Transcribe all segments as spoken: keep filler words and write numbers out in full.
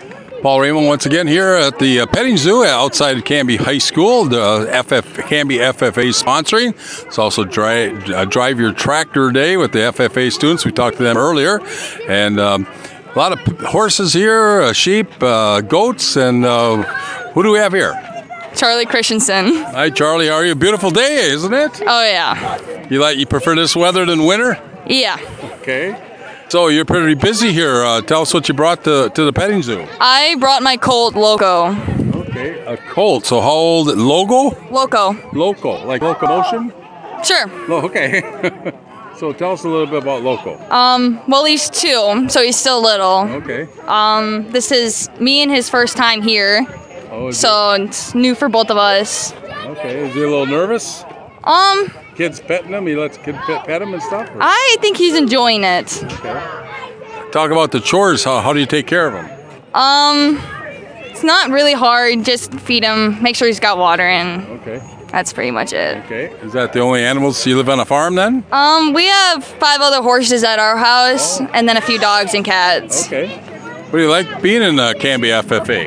Paul Raymond once again here at the uh, petting zoo outside Canby High School. The F F Canby F F A sponsoring. It's also dry, uh, Drive Your Tractor Day with the F F A students. We talked to them earlier. And um, a lot of horses here, uh, sheep, uh, goats, and uh, who do we have here? Charlie Christensen. Hi, Charlie. How are you? Beautiful day, isn't it? Oh, yeah. You like you prefer this weather than winter? Yeah. Okay. So you're pretty busy here. Uh, tell us what you brought to, to the petting zoo. I brought my colt, Loco. Okay, a colt. So how old? Logo? Loco. Loco, like locomotion? Sure. Oh, okay. So tell us a little bit about Loco. Um, well, he's two, so he's still little. Okay. Um, this is me and his first time here, Oh, is so it's new for both of us. it? Okay. Is he a little nervous? Um, Kids petting him? He lets kids pet, pet him and stuff? Or? I think he's enjoying it. Okay. Talk about the chores. How, how do you take care of him? Um, it's not really hard. Just feed him, make sure he's got water, and Okay. that's pretty much it. Okay. Is that the only animals? You live on a farm then? Um, we have five other horses at our house, and then a few dogs and cats. Okay. What do you like being in uh, Canby F F A?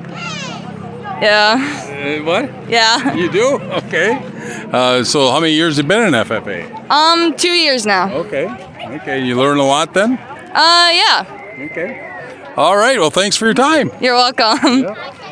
Yeah. Uh, what? Yeah. You do? Okay. Uh, so how many years have you been in F F A? Um, two years now. Okay. Okay. You learn a lot then? Uh, yeah. Okay. All right. Well, thanks for your time. You're welcome. Yeah.